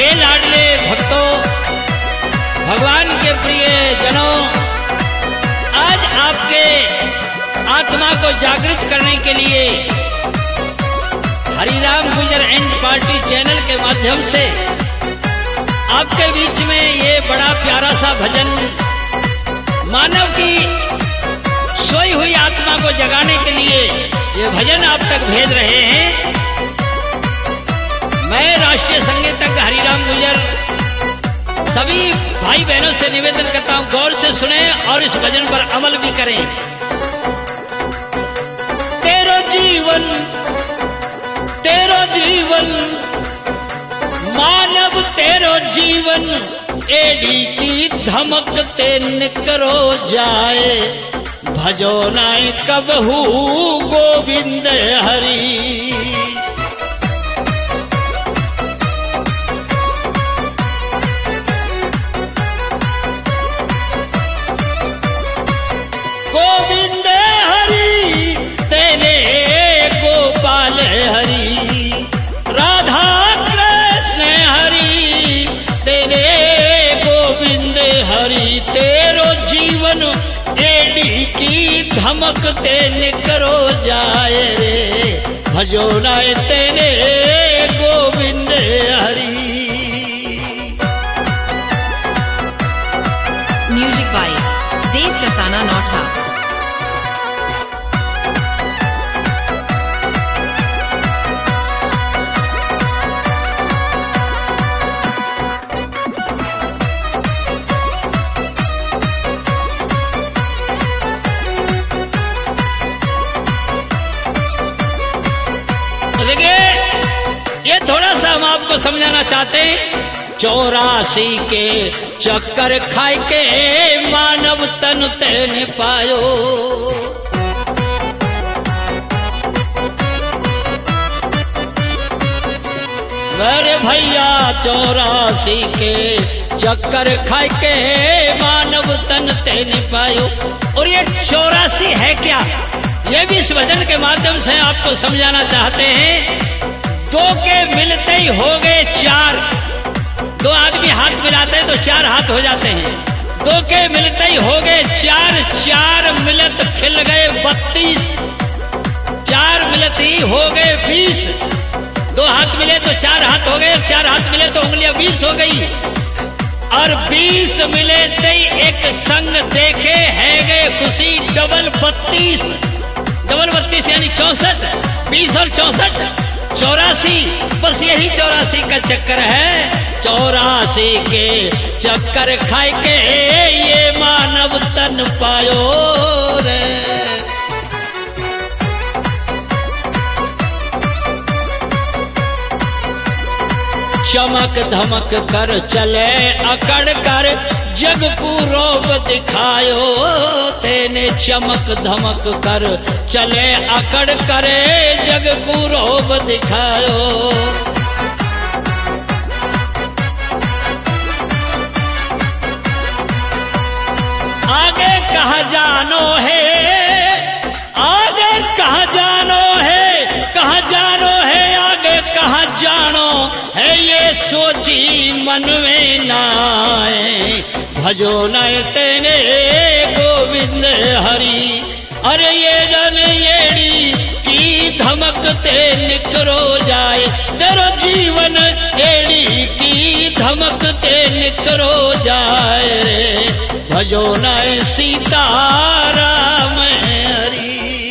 हे लाडले भक्तों, भगवान के प्रिय जनों, आज आपके आत्मा को जागृत करने के लिए Hariram Gurjar and party channel के माध्यम से आपके बीच में ये बड़ा प्यारा सा भजन मानव की सोई हुई आत्मा को जगाने के लिए ये भजन आप तक भेज रहे हैं। मैं राष्ट्रीय संगीतज्ञ हरिराम गुर्जर सभी भाई बहनों से निवेदन करता हूं, गौर से सुने और इस भजन पर अमल भी करें। तेरो जीवन मानव तेरो जीवन एड़ी की धमक ते निकरो जाए, भजो नाय कबहू गोविंद हरि। गोविंद हरि तेरे गोपाल हरि, राधा कृष्ण हरि तेरे गोविंद हरि। तेरो जीवन एड़ी की धमक ते निकरो जाए रे, भजो नाय तेरे गोविंद हरि। Music by Dev Kasana Nautha. ये थोड़ा सा हम आपको समझाना चाहते हैं। 84 के चक्कर खाए के मानव तन तेने पायो, मेरे भैया 84 के चक्कर खाए के मानव तन तेने पायो। और ये 84 है क्या, ये भी इस भजन के माध्यम से आपको समझाना चाहते हैं। दो के मिलते ही हो गए चार, दो आदमी हाथ मिलाते हैं तो चार हाथ हो जाते हैं। दो के मिलते ही हो गए चार, चार मिलत खिल गए 32, चार मिलत ही हो गए 20। दो हाथ मिले तो चार हाथ हो गए, चार हाथ मिले तो उंगलियां 20 हो गई। और 20 मिले तई एक संग देखे है गए खुशी, डबल 32, डबल 32 यानी 64, 20 और 64 84। बस यही 84 का चक्कर है। 84 के चक्कर खाए के ये मानव तन पायो रे। चमक धमक कर चले अकड़ कर जग को रोब दिखायो, तेने चमक धमक कर चले अकड़ करे जग को रोब दिखायो। आगे कहाँ जानो है, आगे कहाँ जानो है, कहाँ जानो है, आगे कहाँ जानो है, ये सोची मन में नाए, भजो नाय तेने गोविंद हरि। अरे ये जन येड़ी की धमक ते निकरो जाए, तेरो जीवन एड़ी की धमक ते निकरो जाए रे, भजो नाय सीताराम हरि।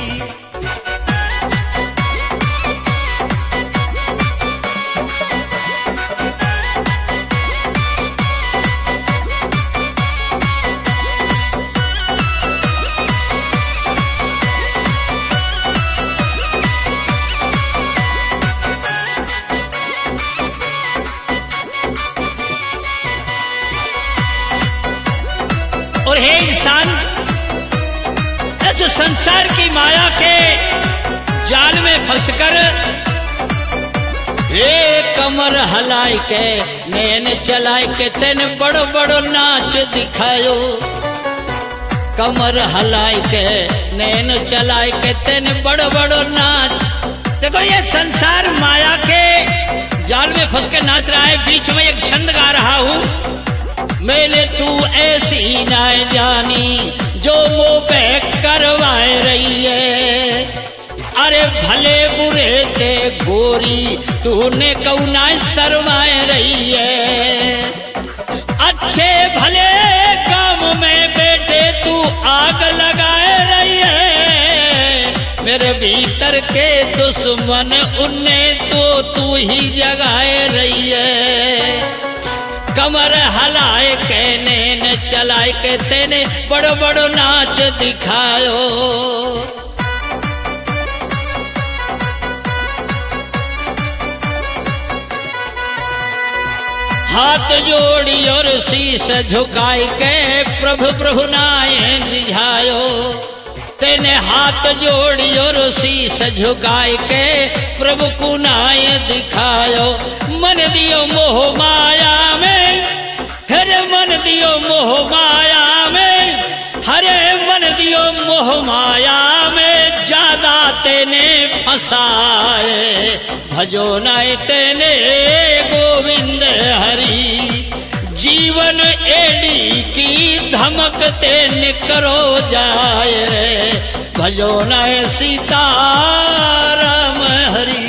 और हे इंसान, इस संसार की माया के जाल में फंसकर हे कमर हलाई के नैन चलाए के तेने बड़ो बड़ो नाच दिखायो, कमर हलाई के नैन चलाए के तेने बड़ो बड़ो नाच। देखो ये संसार माया के जाल में फंस के नाच रहा है। बीच में एक छंद गा रहा हूँ। मैंने तू ऐसी ना जानी जो मुँह पे करवाए रही है। अरे भले बुरे ते गोरी तूने कौना शर्माए रही है। अच्छे भले काम में बेटे तू आग लगाए रही है। मेरे भीतर के दुश्मन उन्ने तो तू ही जगाए रही है। कमर हलाए कहने न चलाए के तेने बड़ो बड़ो नाच दिखायो। हाथ जोड़ी और शीश झुकाई के प्रभु प्रभु नाये रिझायो। तेने हाथ जोड़ी और शीश झुकाई के प्रभु को नाये दिखायो। मन दियो मोह माया में, हरे मन दियो मोह माया में, हरे मन दियो मोह माया में, ज्यादा तेने फंसाए। भजो नाय तेने गोविंद हरि। जीवन एडी की धमक ते निकरो जाए रे। भजो नाय सीताराम हरि।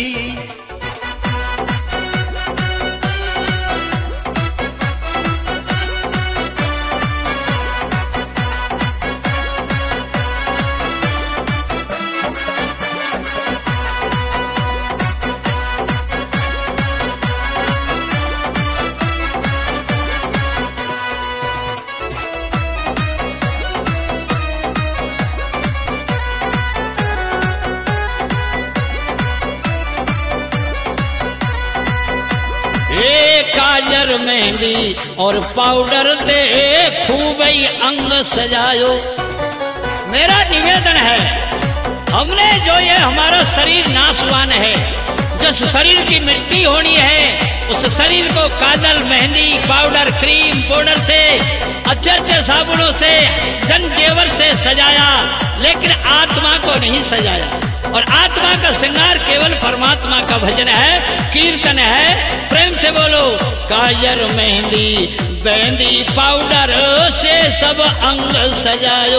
काजर मेहंदी और पाउडर दे खूब ही अंग सजायो। मेरा निवेदन है, हमने जो ये हमारा शरीर नाशवान है, जिस शरीर की मिट्टी होनी है, उस शरीर को काजल मेहंदी पाउडर क्रीम पाउडर से अच्छे अच्छे साबुनों से जन जेवर से सजाया, लेकिन आत्मा को नहीं सजाया। और आत्मा का श्रृंगार केवल परमात्मा का भजन है, कीर्तन है। प्रेम से बोलो। काजर मेहंदी बेंदी पाउडर से सब अंग सजायो।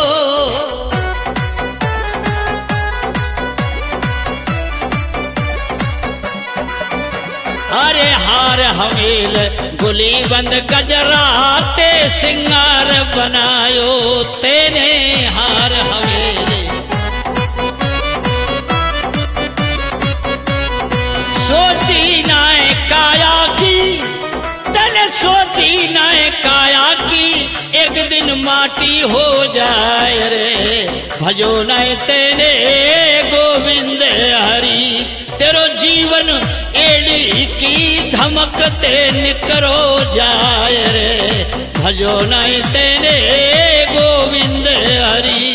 अरे हार हमील गुली बंद गजरा ते सिंगार बनायो। तेने हार हमील सोची नाय काया की, तने सोची नाय काया की, एक दिन माटी हो जाए रे। भजो नाय तेने गोविंद हरि। तेरो जीवन एड़ी की धमक ते निकरो जाए रे। भजो नाय तेने गोविंद हरि।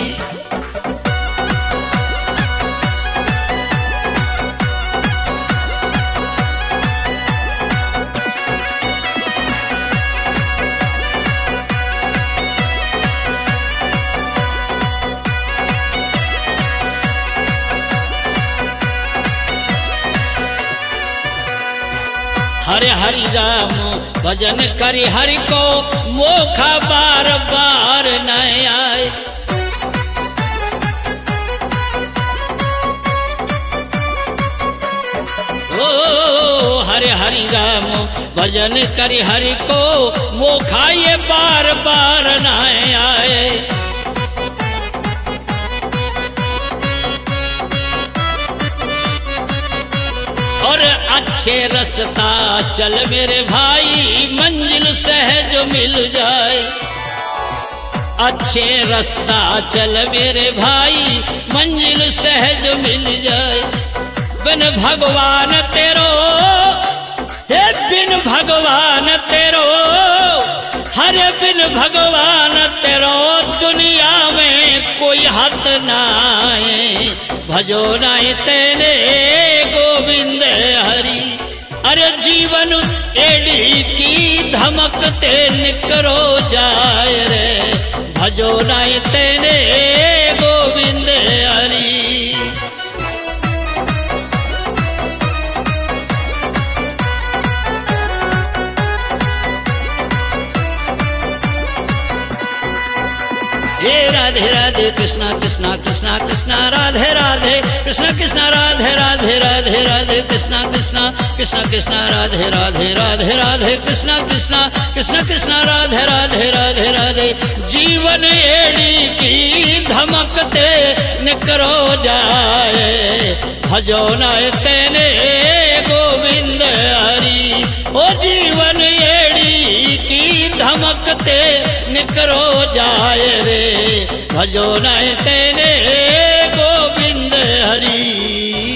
हरे हरि राम भजन करी हरि को, मोखा बार बार न आए। ओ हरे हरि राम भजन करी हरि को, मोखा ये बार बार न आए। और अच्छे रास्ता चल मेरे भाई, मंजिल सहज मिल जाए। अच्छे रास्ता चल मेरे भाई, मंजिल सहज मिल जाए। बिन भगवान तेरो, हे बिन भगवान तेरो, हरे बिन भगवान तेरो, दुनिया में कोई हद नाए। भजो नाय तेने गोविंद हरि। अरे जीवन एड़ी की धमक ते निकरो जाए रे। भजो नाय तेने गोविंद हरि। हे राधे राधे कृष्णा कृष्णा कृष्णा कृष्णा राधे राधे कृष्णा कृष्णा राधे राधे राधे राधे कृष्णा कृष्णा कृष्णा कृष्णा राधे राधे राधे राधे कृष्णा कृष्णा कृष्णा कृष्णा राधे राधे राधे राधे जीवन एड़ी की धमकते निकरो जाए भजो न तेने गोविंद हरि ओ जीवन एड़ी की धमकते निकरो जाए रे भजो न तेने गोविंद हरि।